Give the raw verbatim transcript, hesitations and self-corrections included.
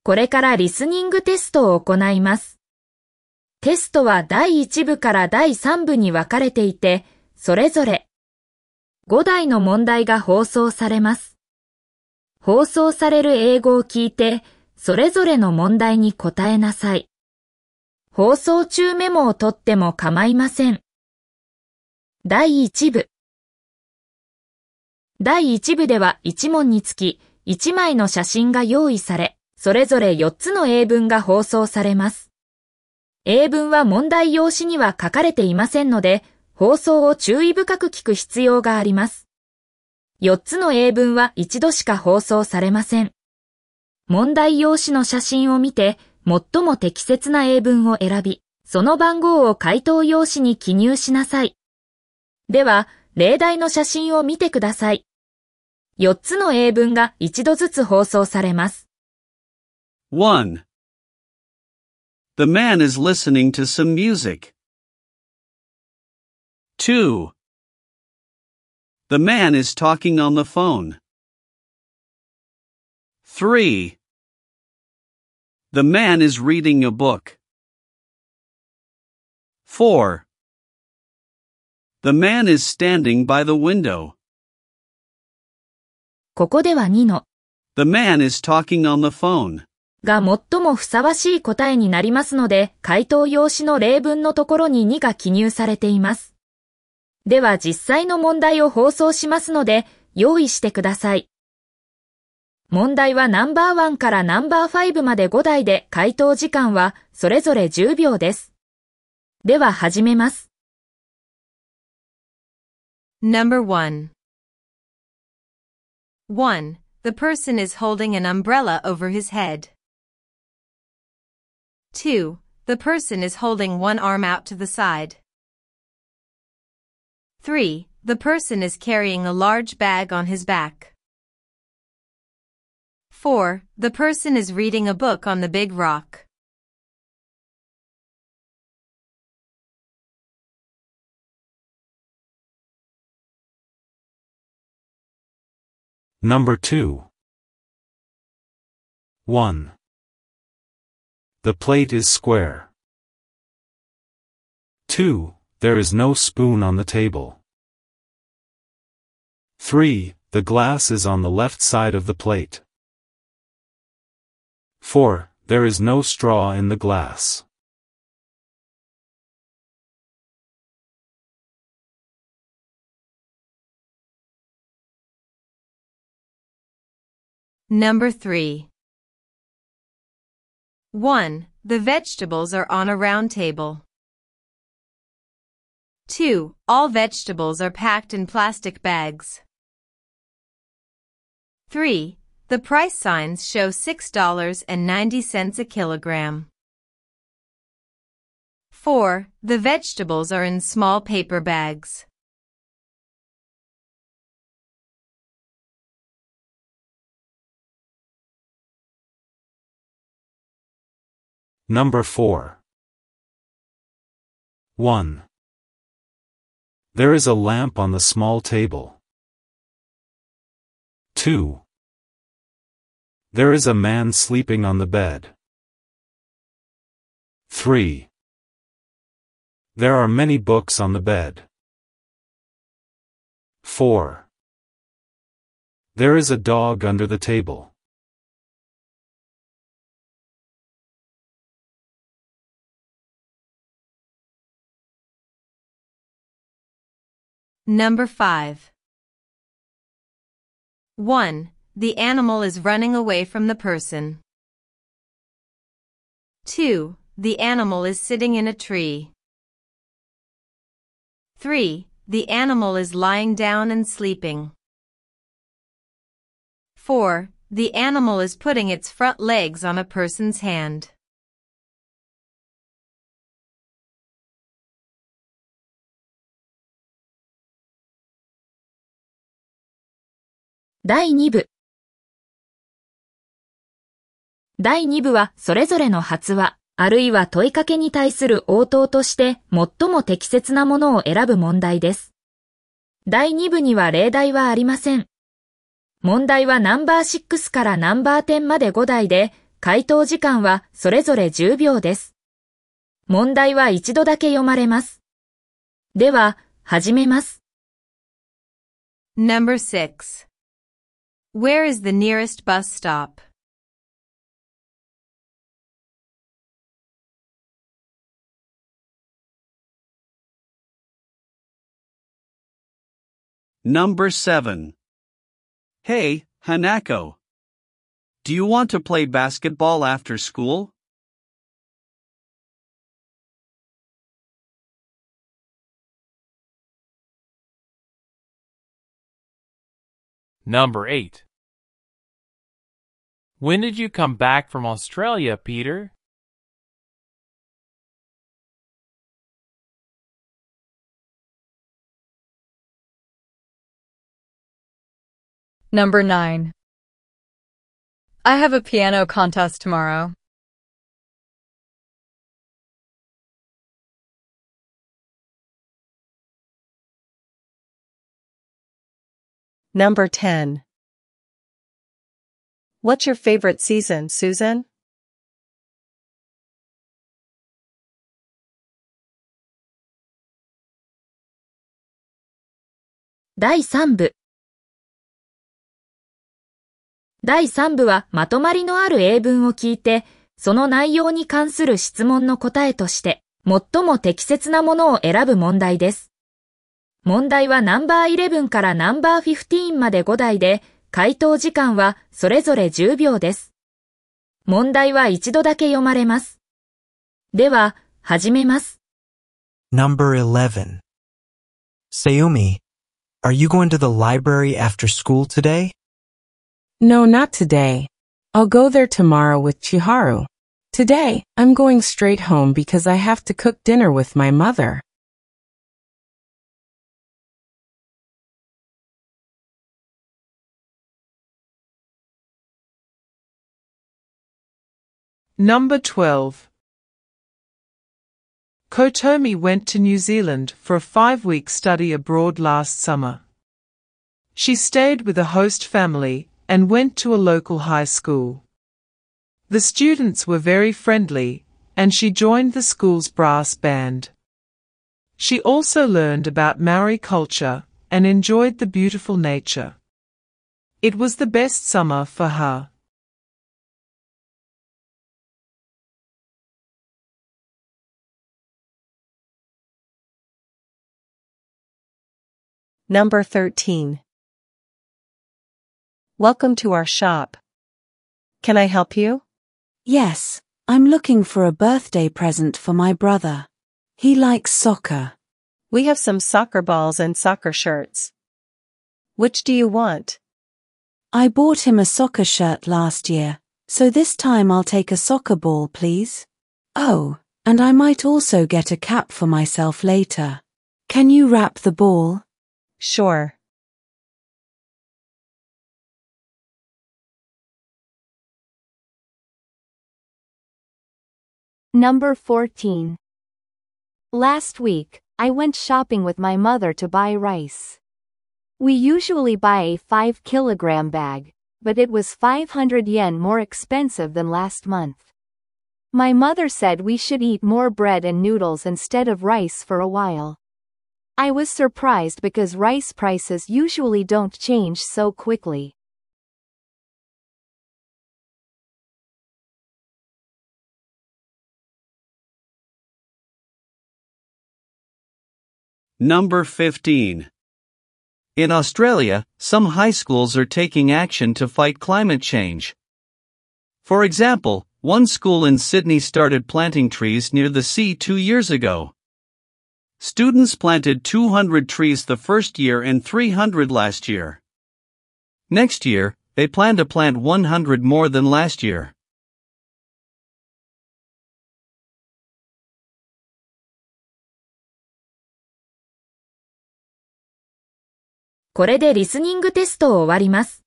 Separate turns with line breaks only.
これからリスニングテストを行います。テストはだいいち部からだいさん部に分かれていて、それぞれご題の問題が放送されます。放送される英語を聞いて、それぞれの問題に答えなさい。放送中メモを取っても構いません。だいいち部。だいいち部ではいち問につきいち枚の写真が用意され、それぞれよっつの英文が放送されます。英文は問題用紙には書かれていませんので、放送を注意深く聞く必要があります。よっつの英文は一度しか放送されません。問題用紙の写真を見て、最も適切な英文を選び、その番号を回答用紙に記入しなさい。では、例題の写真を見てください。よっつの英文が一度ずつ放送されます。
one. The man is listening to some music. two. The man is talking on the phone. three. The man is reading a book. four. The man is standing by the window.
ここではにの
The man is talking on the phone.
が最もふさわしい答えになりますので、回答用紙の例文のところににが記入されています。では実際の問題を放送しますので、用意してください。問題はナンバーワンからナンバーファイブまでご題で、回答時間はそれぞれじゅうびょうです。では始めます。
Number one. one. The person is holding an umbrella over his head. two. The person is holding one arm out to the side. three. The person is carrying a large bag on his back. four. The person is reading a book on the big rock.
Number two. one. The plate is square. two. There is no spoon on the table. three. The glass is on the left side of the plate. four. There is no straw in the glass.
Number three. one. The vegetables are on a round table. two. All vegetables are packed in plastic bags. three. The price signs show six dollars and ninety cents a kilogram. four. The vegetables are in small paper bags.
Number four. one. There is a lamp on the small table. two. There is a man sleeping on the bed. three. There are many books on the bed. four. There is a dog under the table.
Number five. one. The animal is running away from the person. two. The animal is sitting in a tree. three. The animal is lying down and sleeping. four. The animal is putting its front legs on a person's hand.
だいに部。だいに部はそれぞれの発話、あるいは問いかけに対する応答として最も適切なものを選ぶ問題です。だいに部には例題はありません。問題はナンバーシックスからナンバーテンまでご題で、 回答時間はそれぞれじゅうびょうです。問題は一度だけ読まれます。では、始めます。
Number six. Where is the nearest bus stop?
Number seven. Hey, Hanako. Do you want to play basketball after school?
Number eight. When did you come back from Australia, Peter?
Number nine. I have a piano contest tomorrow.
Number ten. What's your favorite season, Susan?
だいさん部。だいさん部はまとまりのある英文を聞いて、その内容に関する質問の答えとして、最も適切なものを選ぶ問題です。問題はナンバーイレブンからナンバーフィフティーンまでごだいで、回答時間はそれぞれじゅうびょうです。問題は一度だけ読まれます。では、始めます。
Number eleven. Sayumi, are you going to the library after school today?
No, not today. I'll go there tomorrow with Chiharu. Today, I'm going straight home because I have to cook dinner with my mother.
Number twelve. Kotomi went to New Zealand for a five-week study abroad last summer. She stayed with a host family and went to a local high school. The students were very friendly, and she joined the school's brass band. She also learned about Maori culture and enjoyed the beautiful nature. It was the best summer for her.
Number thirteen. Welcome to our shop. Can I help you?
Yes, I'm looking for a birthday present for my brother. He likes soccer.
We have some soccer balls and soccer shirts. Which do you want?
I bought him a soccer shirt last year, so this time I'll take a soccer ball, please. Oh, and I might also get a cap for myself later. Can you wrap the ball?
Sure.
Number fourteen. Last week, I went shopping with my mother to buy rice. We usually buy a five kilogram bag, but it was five hundred yen more expensive than last month. My mother said we should eat more bread and noodles instead of rice for a while. I was surprised because rice prices usually don't change so quickly.
Number fifteen. In Australia, some high schools are taking action to fight climate change. For example, one school in Sydney started planting trees near the sea two years ago. Students planted two hundred trees the first year and three hundred last year. Next year, they plan to plant one hundred more than last year.
これでリスニングテストを終わります。